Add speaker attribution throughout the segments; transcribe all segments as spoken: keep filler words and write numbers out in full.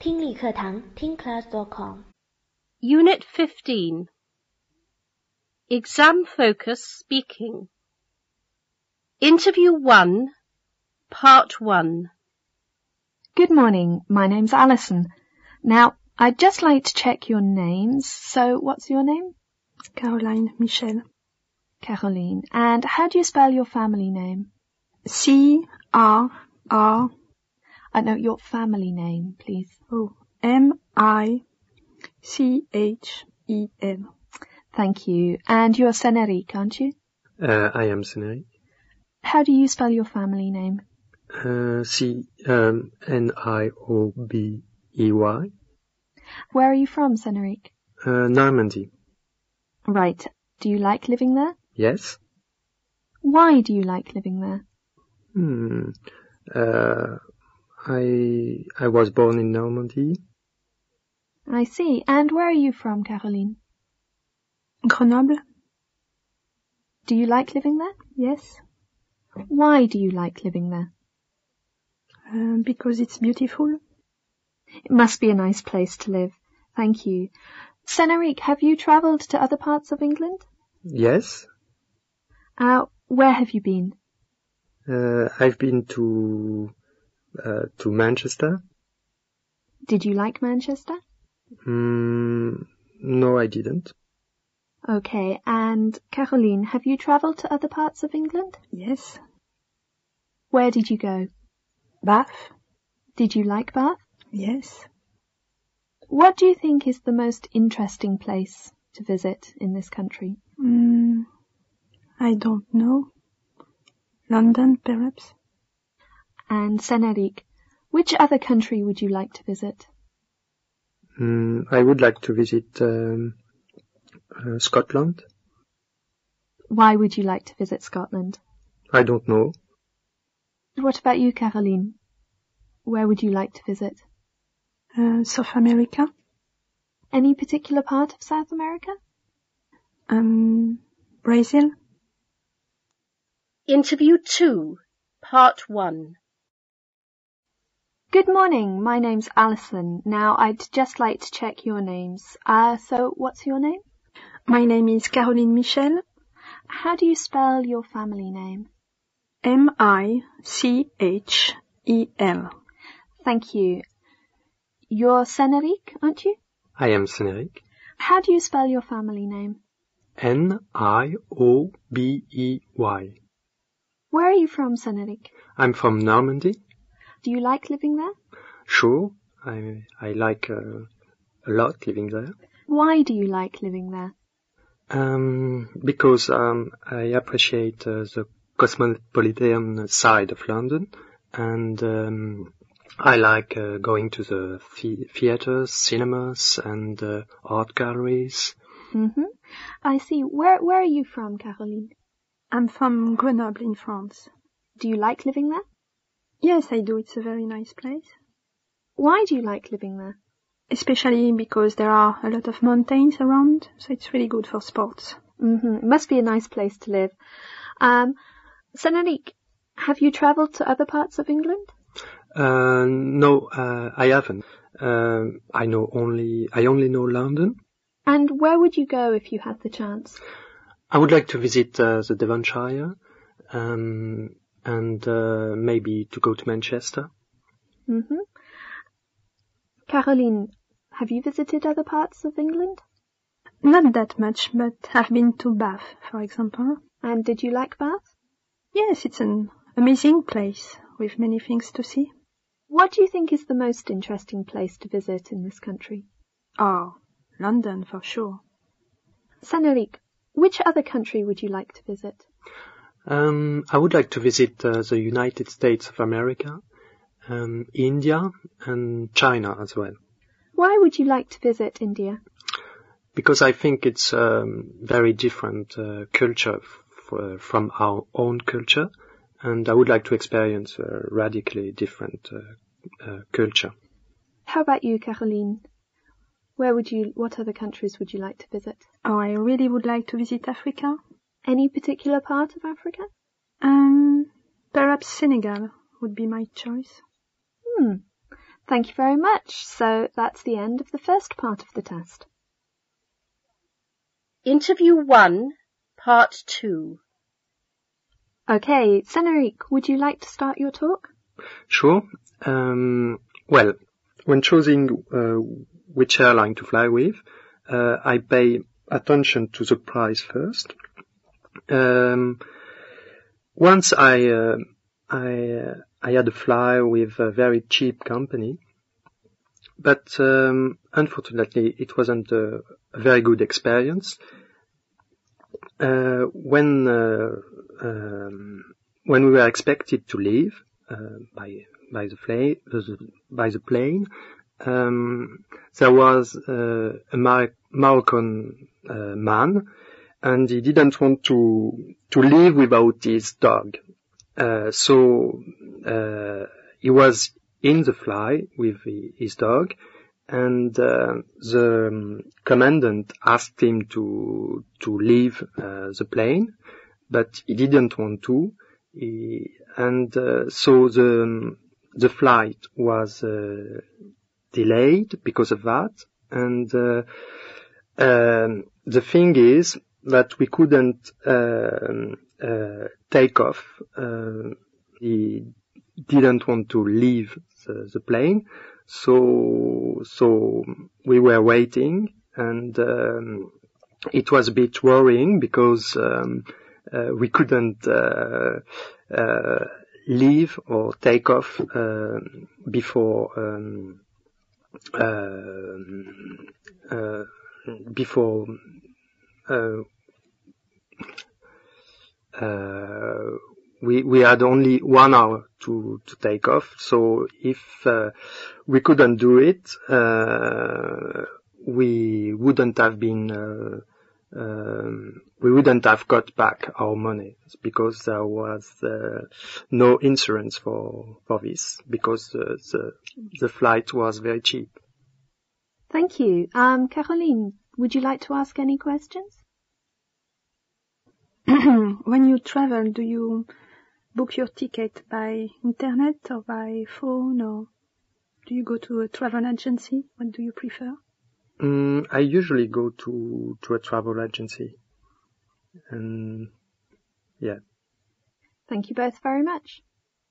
Speaker 1: 听力课堂 听 class dot com
Speaker 2: Unit fifteen Exam Focus Speaking Interview one Part one
Speaker 3: Good morning, my name's Alison. Now, I'd just like to check your names. So, what's your name?
Speaker 4: Caroline Michel.
Speaker 3: Caroline. And how do you spell your family name?
Speaker 4: C R R
Speaker 3: I know your family name, please.
Speaker 4: Oh, M I C H E L.
Speaker 3: Thank you. And you're Seneric, aren't you?
Speaker 5: Uh, I am Seneric.
Speaker 3: How do you spell your family name?
Speaker 5: Uh, C um, N I O B E Y.
Speaker 3: Where are you from, Seneric?
Speaker 5: Uh, Normandy.
Speaker 3: Right. Do you like living there?
Speaker 5: Yes.
Speaker 3: Why do you like living there?
Speaker 5: Hmm. Uh, I I was born in Normandy.
Speaker 3: I see. And where are you from, Caroline?
Speaker 4: Grenoble.
Speaker 3: Do you like living there?
Speaker 4: Yes.
Speaker 3: Why do you like living there?
Speaker 4: Uh, because it's beautiful.
Speaker 3: It must be a nice place to live. Thank you. Seneric, have you travelled to other parts of England?
Speaker 5: Yes.
Speaker 3: Uh, where have you been?
Speaker 5: Uh, I've been to uh, to Manchester.
Speaker 3: Did you like Manchester?
Speaker 5: Mm, no, I didn't.
Speaker 3: Okay, and Caroline, have you travelled to other parts of England?
Speaker 4: Yes.
Speaker 3: Where did you go?
Speaker 4: Bath.
Speaker 3: Did you like Bath?
Speaker 4: Yes.
Speaker 3: What do you think is the most interesting place to visit in this country?
Speaker 4: Mm, I don't know. London, perhaps.
Speaker 3: And Seneric, which other country would you like to visit?
Speaker 5: Mm, I would like to visit um, uh, Scotland.
Speaker 3: Why would you like to visit Scotland?
Speaker 5: I don't know.
Speaker 3: What about you, Caroline? Where would you like to visit?
Speaker 4: Uh, South America.
Speaker 3: Any particular part of South America?
Speaker 4: Um, Brazil.
Speaker 2: Interview two Part one
Speaker 3: Good morning, my name's Alison. Now, I'd just like to check your names. Uh, so, what's your name?
Speaker 4: My name is Caroline Michel.
Speaker 3: How do you spell your family name?
Speaker 4: M I C H E L.
Speaker 3: Thank you. You're Seneric, aren't you?
Speaker 5: I am Seneric.
Speaker 3: How do you spell your family name?
Speaker 5: N I O B E Y.
Speaker 3: Where are you from, Seneric?
Speaker 5: I'm from Normandy.
Speaker 3: Do you like living there?
Speaker 5: Sure, I I like uh, a lot living there.
Speaker 3: Why do you like living there?
Speaker 5: Um, because um, I appreciate uh, the cosmopolitan side of London, and um, I like uh, going to the th- theaters, cinemas, and uh, art galleries.
Speaker 3: Mm-hmm. I see. Where Where are you from, Caroline?
Speaker 4: I'm from Grenoble in France.
Speaker 3: Do you like living there?
Speaker 4: Yes, I do. It's a very nice place.
Speaker 3: Why do you like living there?
Speaker 4: Especially because there are a lot of mountains around, so it's really good for sports.
Speaker 3: Mm-hmm. It must be a nice place to live. Um, Seneric, have you travelled to other parts of England?
Speaker 5: Uh, no, uh, I haven't. Um, I know only I only know London.
Speaker 3: And where would you go if you had the chance?
Speaker 5: I would like to visit uh, the Devonshire, um, and uh, maybe to go to Manchester.
Speaker 3: Mm-hmm. Caroline, have you visited other parts of England?
Speaker 4: Not that much, but I've been to Bath, for example.
Speaker 3: And did you like Bath?
Speaker 4: Yes, it's an amazing place with many things to see.
Speaker 3: What do you think is the most interesting place to visit in this country?
Speaker 4: Oh, London for sure.
Speaker 3: Seneric, which other country would you like to visit?
Speaker 5: Um, I would like to visit uh, the United States of America, um, India, and China as well.
Speaker 3: Why would you like to visit India?
Speaker 5: Because I think it's a um, very different uh, culture f- from our own culture, and I would like to experience a radically different uh, uh, culture.
Speaker 3: How about you, Caroline? Where would you, what other countries would you like to visit?
Speaker 4: Oh, I really would like to visit Africa.
Speaker 3: Any particular part of Africa?
Speaker 4: Um, perhaps Senegal would be my choice.
Speaker 3: Hmm. Thank you very much. So that's the end of the first part of the test.
Speaker 2: Interview one, part two.
Speaker 3: Okay, Seneric, would you like to start your talk?
Speaker 5: Sure. Um, well, when choosing uh, which airline to fly with, uh, I pay attention to the price first. Um, once I uh, I uh, I had a fly with a very cheap company, but um, unfortunately it wasn't a, a very good experience. Uh, when uh, um, when we were expected to leave uh, by by the plane, by the plane, um, there was uh, a Mar- Moroccan uh, man, and he didn't want to to leave without his dog. Uh, so uh, he was in the fly with his dog, and uh, the um, commandant asked him to to leave uh, the plane, but he didn't want to. He, and uh, so the um, the flight was uh, delayed because of that. And uh, um, the thing is that we couldn't uh, uh, take off. Uh, he didn't want to leave the, the plane, so so we were waiting, and um, it was a bit worrying because um, uh, we couldn't uh, uh, leave or take off uh, before um, uh, uh, before uh, uh, we we had only one hour to to take off. So if uh, we couldn't do it, uh, we wouldn't have been uh, um, we wouldn't have got back our money, because there was uh, no insurance for for this, because uh, the the flight was very cheap.
Speaker 3: Thank you. Um, Caroline, would you like to ask any questions?
Speaker 4: When you travel, do you book your ticket by internet or by phone, or do you go to a travel agency? What do you prefer?
Speaker 5: Mm, I usually go to to a travel agency, and yeah.
Speaker 3: Thank you both very much.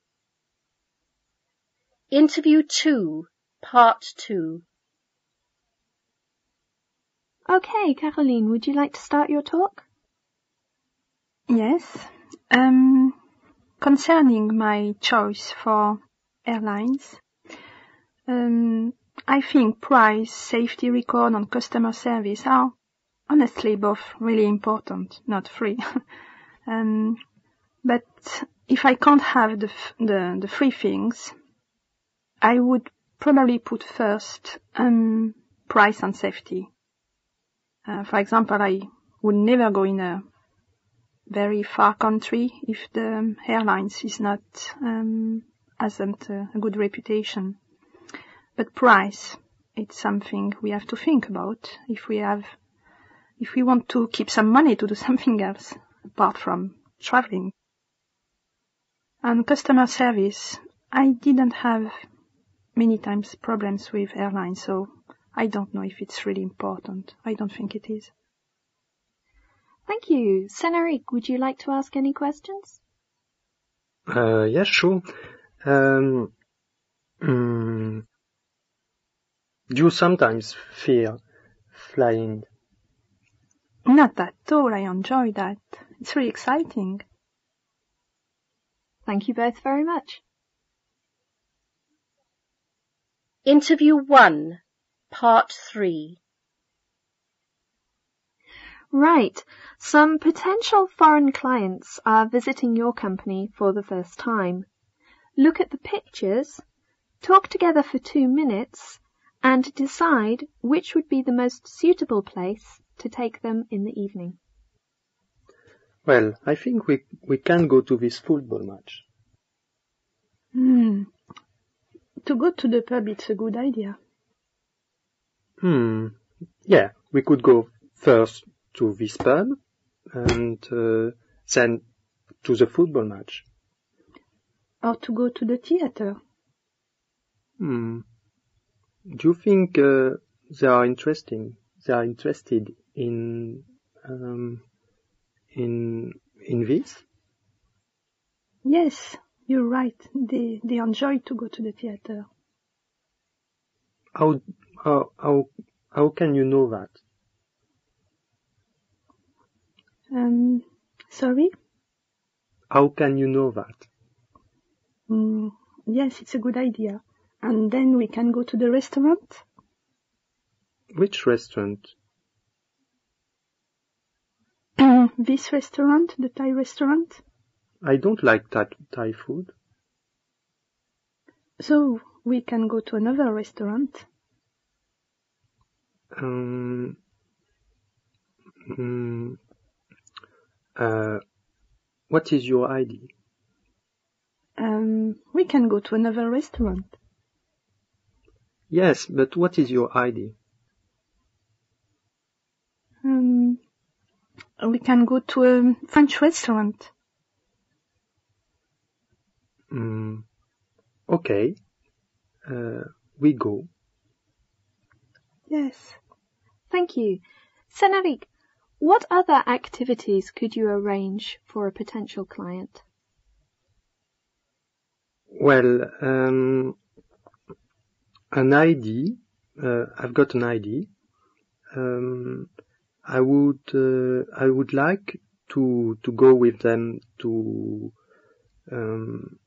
Speaker 2: Interview two, part two.
Speaker 3: Okay, Caroline, would you like to start your talk?
Speaker 4: Yes. Um, concerning my choice for airlines, um, I think price, safety record, and customer service are honestly both really important, not free. um, but if I can't have the, the the free things, I would probably put first um, price and safety. Uh, for example, I would never go in a very far country if the airlines is not um, hasn't a, a good reputation. But price, it's something we have to think about if we have, if we want to keep some money to do something else apart from traveling. And customer service, I didn't have many times problems with airlines, so I don't know if it's really important. I don't think it is.
Speaker 3: Thank you. Seneric, would you like to ask any questions?
Speaker 5: Uh, yeah, sure. Um, mm, do you sometimes fear flying?
Speaker 4: Not at all. I enjoy that. It's really exciting.
Speaker 3: Thank you both very much.
Speaker 2: Interview one, part three.
Speaker 3: Right. Some potential foreign clients are visiting your company for the first time. Look at the pictures, talk together for two minutes, and decide which would be the most suitable place to take them in the evening.
Speaker 5: Well, I think we we can go to this football match.
Speaker 4: Hmm. To go to the pub, it's a good idea.
Speaker 5: Hmm. Yeah, we could go first to this pub and uh, then to the football match.
Speaker 4: Or to go to the theater.
Speaker 5: Hmm. do you think uh, they are interesting? They are interested in um, in in this?
Speaker 4: Yes, you're right. They they enjoy to go to the theater.
Speaker 5: How how how how can you know that?
Speaker 4: Um, sorry?
Speaker 5: How can you know that?
Speaker 4: Mm, yes, it's a good idea. And then we can go to the restaurant?
Speaker 5: Which restaurant?
Speaker 4: This restaurant, the Thai restaurant?
Speaker 5: I don't like Thai, Thai food.
Speaker 4: So, we can go to another restaurant?
Speaker 5: Um, mm, uh, what is your I D?
Speaker 4: Um, we can go to another restaurant.
Speaker 5: Yes, but what is your I D?
Speaker 4: Um, we can go to a French restaurant.
Speaker 5: Mm, okay, uh, we go.
Speaker 4: Yes.
Speaker 3: Thank you. Senaric, what other activities could you arrange for a potential client?
Speaker 5: Well, um, an I D. Uh, I've got an I D. Um, I would uh, I would like to to go with them to um,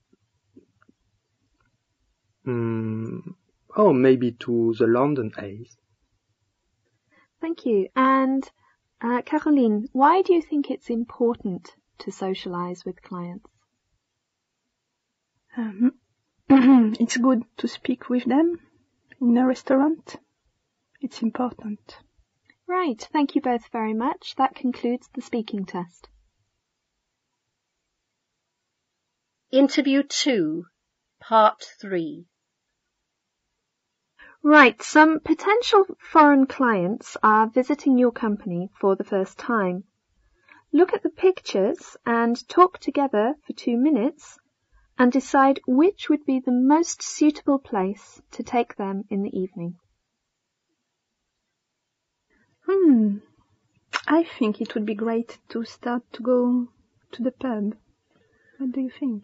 Speaker 5: um, oh maybe to the London Ace.
Speaker 3: Thank you. And uh, Caroline, why do you think it's important to socialize with clients?
Speaker 4: Um, it's good to speak with them in a restaurant. It's important.
Speaker 3: Right. Thank you both very much. That concludes the speaking test.
Speaker 2: Interview two, Part three.
Speaker 3: Right. Some potential foreign clients are visiting your company for the first time. Look at the pictures and talk together for two minutes and decide which would be the most suitable place to take them in the evening.
Speaker 4: Hmm. I think it would be great to start to go to the pub. What do you think?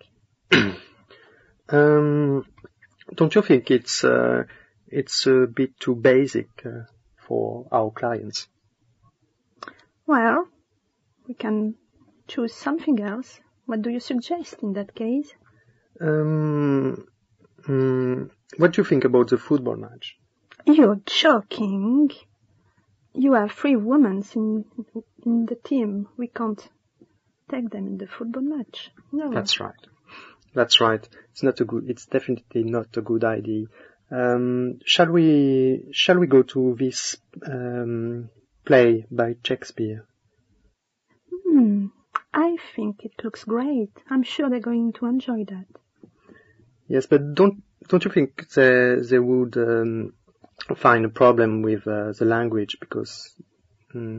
Speaker 5: um, don't you think it's uh, it's a bit too basic uh, for our clients?
Speaker 4: Well, we can choose something else. What do you suggest in that case?
Speaker 5: Um, mm, what do you think about the football match?
Speaker 4: You're joking. You have three women in in the team. We can't take them in the football match. No.
Speaker 5: That's right. That's right. It's not a good. It's definitely not a good idea. Um, shall we? Shall we go to this um, play by Shakespeare?
Speaker 4: Hmm. I think it looks great. I'm sure they're going to enjoy that.
Speaker 5: Yes, but don't don't you think they they would um, find a problem with uh, the language because? Mm,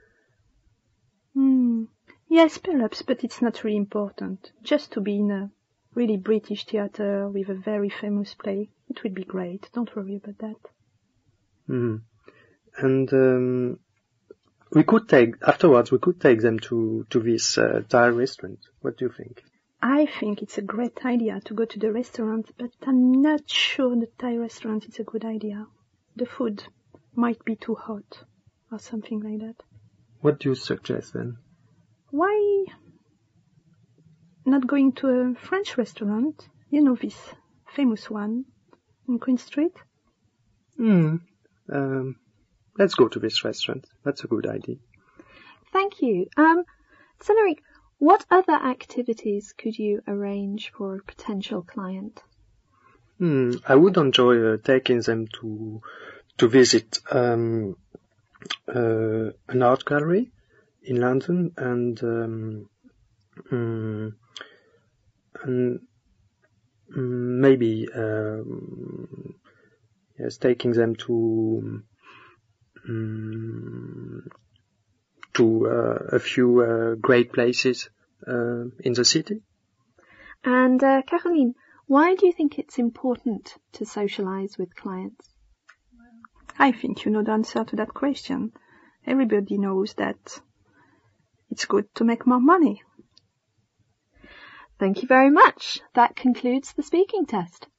Speaker 4: Hmm. Yes, perhaps, but it's not really important. Just to be in a really British theatre with a very famous play, it would be great. Don't worry about that.
Speaker 5: mm. And um, we could take afterwards. We could take them to to this uh, Thai restaurant. What do you think?
Speaker 4: I think it's a great idea to go to the restaurant, but I'm not sure the Thai restaurant is a good idea. The food might be too hot or something like that.
Speaker 5: What do you suggest then?
Speaker 4: Why not going to a French restaurant? You know, this famous one in Queen Street?
Speaker 5: Hmm. Um, let's go to this restaurant. That's a good idea.
Speaker 3: Thank you. Um, Senaric, what other activities could you arrange for a potential client?
Speaker 5: Hmm. I would enjoy uh, taking them to to visit um, uh, an art gallery in London and um, um, and um, maybe um, yes, taking them to um, to uh, a few uh, great places uh, in the city.
Speaker 3: And uh, Caroline, why do you think it's important to socialize with clients?
Speaker 4: I think you know the answer to that question. Everybody knows that it's good to make more money.
Speaker 3: Thank you very much. That concludes the speaking test.